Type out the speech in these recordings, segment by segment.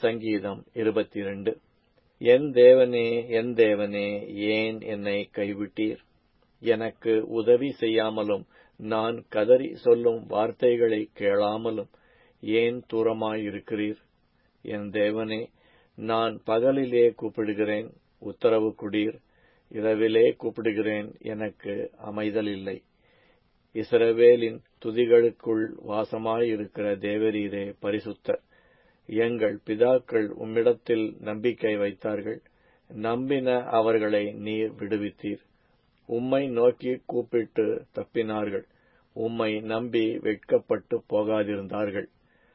சங்கீதம் 22. என் தேவனே, என் தேவனே, ஏன் என்னை கைவிட்டீர்? எனக்கு உதவி செய்யாமலும் நான் கதறி சொல்லும் வார்த்தைகளை கேளாமலும் ஏன் தூரமாயிருக்கிறீர்? என் தேவனே, நான் பகலிலே கூப்பிடுகிறேன், உத்தரவு கொடீர். இரவிலே கூப்பிடுகிறேன், எனக்கு அமைதலில்லை. இஸ்ரவேலின் துதிகளுக்குள் வாசமாயிருக்கிற தேவரீரே பரிசுத்தர். எங்கள் பிதாக்கள் உம்மிடத்தில் நம்பிக்கை வைத்தார்கள். நம்பின அவர்களை நீர் விடுவித்தீர். உம்மை நோக்கி கூப்பிட்டு தப்பினார்கள். உம்மை நம்பி வெட்கப்பட்டு போகாதிருந்தார்கள்.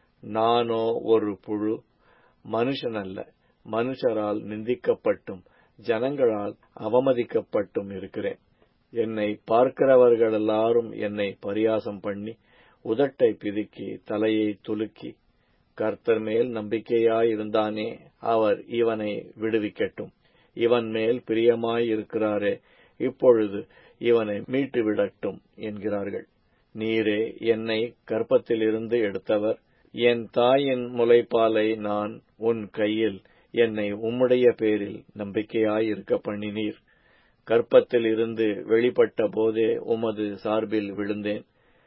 நானோ ஒரு புழு, மனுஷனல்ல, மனுஷரால் நிந்திக்கப்பட்டும் ஜனங்களால் அவமதிக்கப்பட்டும் இருக்கிறேன். என்னை பார்க்கிறவர்களெல்லாரும் என்னை பரியாசம் பண்ணி உதட்டை பிதுக்கி தலையை துலுக்கி, கர்த்தர் மேல் நம்பிக்கையாயிருந்தானே, அவர் இவனை விடுவிக்கட்டும். இவன் மேல் பிரியமாயிருக்கிறாரே, இப்பொழுது இவனை மீட்டுவிடட்டும் என்கிறார்கள். நீரே என்னை கர்ப்பத்திலிருந்து எடுத்தவர். என் தாயின் முலைப்பாலை நான் உன் கையில் என்னை உம்முடைய பேரில் நம்பிக்கையாயிருக்க பண்ணினீர். கர்ப்பத்தில் இருந்து வெளிப்பட்ட போதே உமது சார்பில் விழுந்தேன்.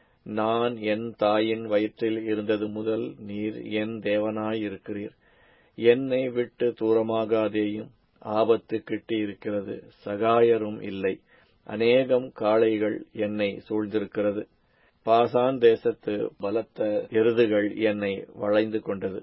நான் என் தாயின் வயிற்றில் இருந்தது முதல் நீர் என் தேவனாயிருக்கிறீர். என்னை விட்டு தூரமாகாதேயும். ஆபத்து கிட்டி இருக்கிறது, சகாயரும் இல்லை. அநேகம் காளைகள் என்னை சூழ்ந்திருக்கிறது. பாசான் தேசத்து பலத்த எருதுகள் என்னை வளைந்து கொண்டது.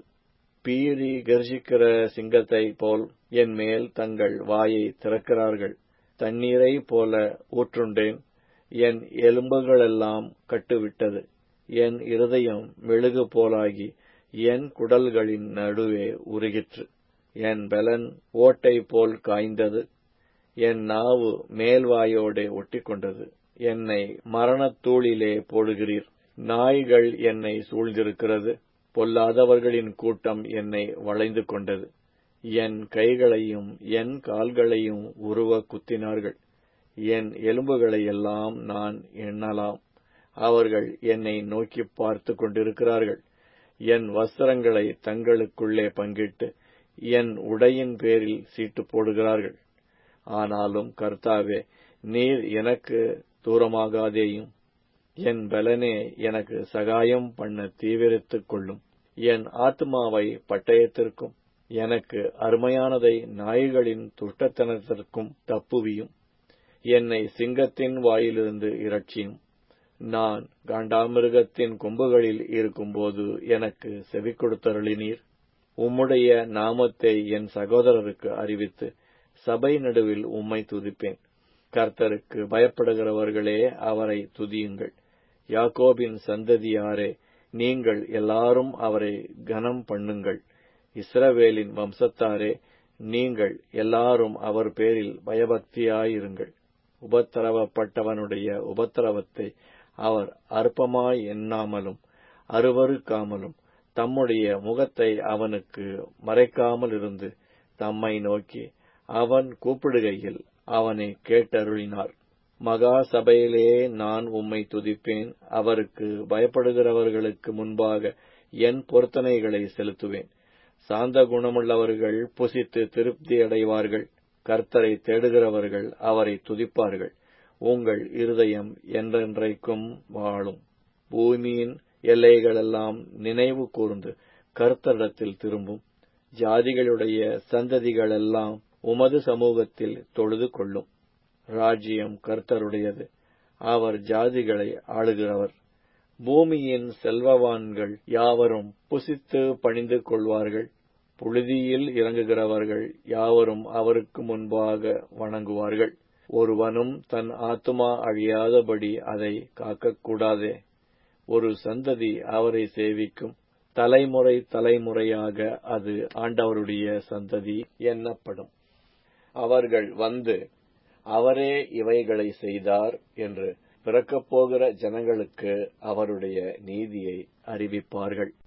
பீறி கர்ஜிக்கிற சிங்கத்தை போல் என் மேல் தங்கள் வாயை திறக்கிறார்கள். தண்ணீரை போல ஊற்றுண்டேன். என் எலும்புகளெல்லாம் கட்டுவிட்டது. என் இருதயம் மெழுகு போலாகி என் குடல்களின் நடுவே உருகிற்று. என் பெலன் ஓட்டை போல் காய்ந்தது. என் நாவு மேல்வாயோடே ஒட்டிக்கொண்டது. என்னை மரணத்தூளிலே போடுகிறீர். நாய்கள் என்னை சூழ்ந்திருக்கிறது. பொல்லாதவர்களின் கூட்டம் என்னை வளைந்து கொண்டது. என் கைகளையும் என் கால்களையும் உருவ குத்தினார்கள். என் எலும்புகளையெல்லாம் நான் எண்ணலாம். அவர்கள் என்னை நோக்கி பார்த்து கொண்டிருக்கிறார்கள். என் வஸ்திரங்களை தங்களுக்குள்ளே பங்கிட்டு என் உடையின் பேரில் சீட்டு போடுகிறார்கள். ஆனாலும் கர்த்தாவே, நீர் எனக்கு தூரமாகாதேயும். என் பலனே, எனக்கு சகாயம் பண்ண தீவிரித்துக் கொள்ளும். என் ஆத்துமாவை பட்டயத்திற்கும் எனக்கு அருமையானதை நாய்களின் துஷ்டத்தனத்திற்கும் தப்புவியும். என்னை சிங்கத்தின் வாயிலிருந்து இரட்சியும். நான் காண்டாமிருகத்தின் கொம்புகளில் இருக்கும்போது எனக்கு செவி கொடுத்தருளினீர். உம்முடைய நாமத்தை என் சகோதரருக்கு அறிவித்து சபை நடுவில் உம்மை துதிப்பேன். கர்த்தருக்கு பயப்படுகிறவர்களே, அவரை துதியுங்கள். யாக்கோபின் சந்ததியாரே, நீங்கள் எல்லாரும் அவரை கனம் பண்ணுங்கள். இஸ்ரவேலின் வம்சத்தாரே, நீங்கள் எல்லாரும் அவர் பேரில் பயபக்தியாயிருங்கள். உபத்திரவப்பட்டவனுடைய உபத்திரவத்தை அவர் அற்பமாய் எண்ணாமலும் அருவருக்காமலும் தம்முடைய முகத்தை அவனுக்கு மறைக்காமல் இருந்து தம்மை நோக்கி அவன் கூப்பிடுகையில் அவனை கேட்டருளினார். மகா சபையிலே நான் உம்மை துதிப்பேன். அவருக்கு பயப்படுகிறவர்களுக்கு முன்பாக என் பொருத்தனைகளை செலுத்துவேன். சாந்த குணமுள்ளவர்கள் புசித்து திருப்தி அடைவார்கள். கர்த்தரை தேடுகிறவர்கள் அவரை துதிப்பார்கள். உங்கள் இருதயம் என்றென்றைக்கும் வாழும். பூமியின் எல்லைகளெல்லாம் நினைவு கூர்ந்து கர்த்தரிடத்தில் திரும்பும். ஜாதிகளுடைய சந்ததிகளெல்லாம் உமது சமூகத்தில் தொழுது கொள்ளும். ராஜ்யம் கர்த்தருடையது, அவர் ஜாதிகளை ஆளுகிறவர். பூமியின் செல்வவான்கள் யாவரும் புசித்து பணிந்து கொள்வார்கள். புழுதியில் இறங்குகிறவர்கள் யாவரும் அவருக்கு முன்பாக வணங்குவார்கள். ஒருவனும் தன் ஆத்துமா அழியாதபடி அதை காக்கக்கூடாதே. ஒரு சந்ததி அவரை சேவிக்கும். தலைமுறை தலைமுறையாக அது ஆண்டவருடைய சந்ததி எண்ணப்படும். அவர்கள் வந்து, அவரே இவைகளை செய்தார் என்று பிறக்கப்போகிற ஜனங்களுக்கு அவருடைய நீதியை அறிவிப்பார்கள்.